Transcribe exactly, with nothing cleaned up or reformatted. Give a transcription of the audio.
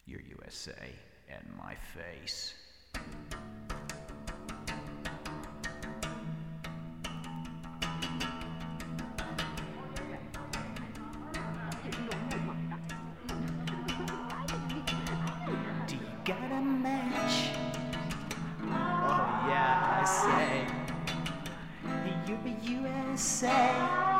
Your U S A and my face. Do you got a match? Oh yeah, I say. You're a U S A.